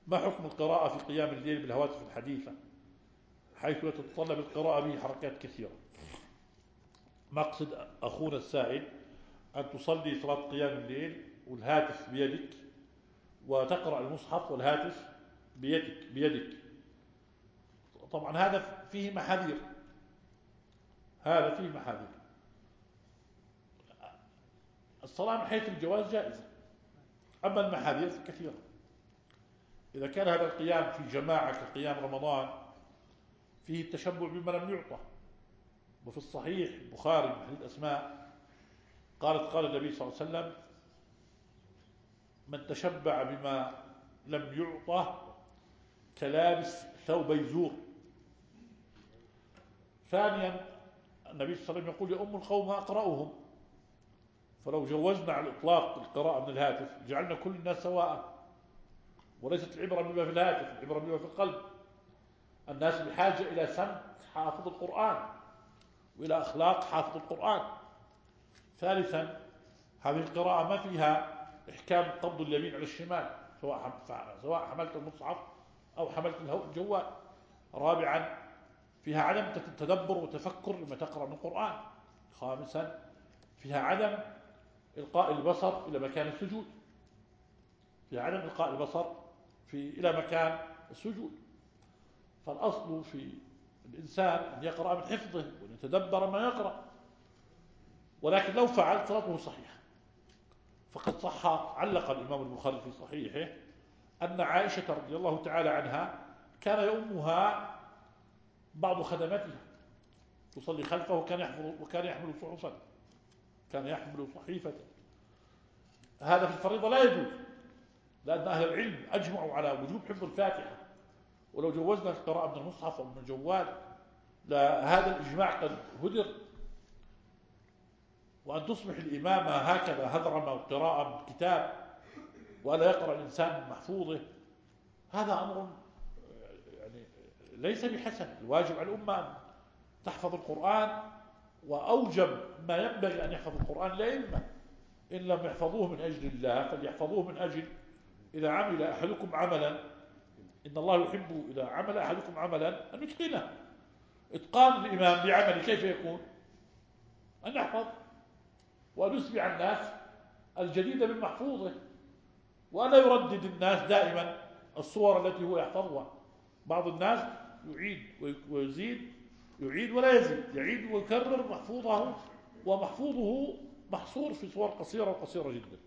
ما حكم القراءة في قيام الليل بالهواتف الحديثة حيث تتطلب القراءة به حركات كثيرة؟ مقصد أخونا السائل أن تصلي صلاة قيام الليل والهاتف بيدك، وتقرأ المصحف والهاتف بيدك. طبعا هذا فيه محاذير، هذا فيه محاذير. الصلاة من حيث الجواز جائزة، أما المحاذير كثيرة. إذا كان هذا القيام في جماعة كقيام رمضان فيه التشبع بما لم يعطى. وفي الصحيح البخاري من حديث أسماء قال النبي صلى الله عليه وسلم: من تشبع بما لم يعطى كلابس ثوبي زور. ثانيا النبي صلى الله عليه وسلم يقول: يؤم القوم أقرأهم. فلو جوزنا على الإطلاق القراءة من الهاتف جعلنا كل الناس سواء، وليست العبرة بما في الهاتف، العبرة بما في القلب. الناس بحاجة إلى سمت حافظ القرآن وإلى أخلاق حافظ القرآن. ثالثا هذه القراءة ما فيها إحكام قبض اليمين على الشمال سواء حملت المصحف أو حملت الجوال. رابعا فيها عدم تدبر وتفكر لما تقرأ من القرآن. خامسا فيها عدم إلقاء البصر إلى مكان السجود، فيها عدم إلقاء البصر إلى مكان السجود. فالأصل في الإنسان أن يقرأ من حفظه وأن يتدبر ما يقرأ، ولكن لو فعل صلاته صحيحة. فقد صح، علق الإمام البخاري في صحيحه أن عائشة رضي الله تعالى عنها كان يؤمها بعض خدماتها تصلي خلفه وكان يحمل صحفا، كان يحمل صحيفة. هذا في الفريضة لا يجوز، لأن أهل العلم أجمعوا على وجوب حفظ الفاتحة. ولو جوزنا القراءة من المصحف أو من الجوال لهذا الإجماع قد هدر. وأن تصبح الإمامة هكذا هذرمة وقراءة بالكتاب ولا يقرأ الإنسان من محفوظه، هذا أمر يعني ليس بحسن. الواجب على الأمة أن تحفظ القرآن، وأوجب ما ينبغي أن يحفظ القرآن الأئمة. إن لم يحفظوه من أجل الله فليحفظوه من أجل إذا عمل أحدكم عملا، إن الله يحب إذا عمل أحدكم عملا أن يتقنه. إتقان الإمام بعمل كيف يكون؟ أن يحفظ وأن يسمع الناس الجديد من محفوظه، وألا يردد الناس دائما الصور التي هو يحفظها. بعض الناس يعيد ويزيد، يعيد ولا يزيد، يعيد ويكرر محفوظه، ومحفوظه محصور في صور قصيرة وقصيرة جدا.